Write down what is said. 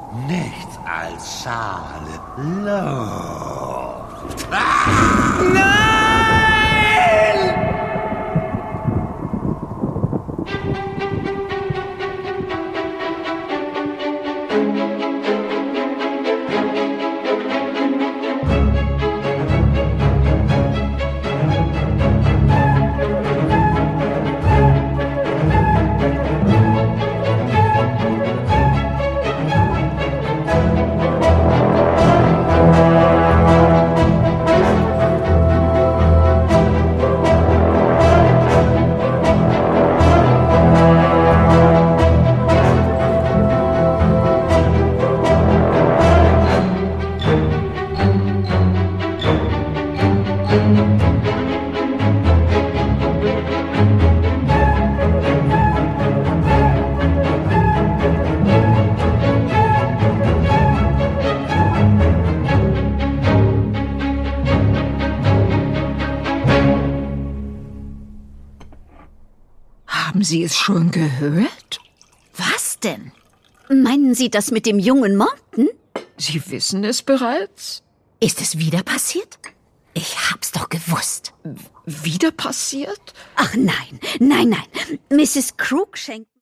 nichts als Schale Luft. Haben Sie es schon gehört? Was denn? Meinen Sie das mit dem jungen Morton? Sie wissen es bereits? Ist es wieder passiert? Ich hab's doch gewusst. Wieder passiert? Ach nein, nein, nein. Mrs. Crook schenkt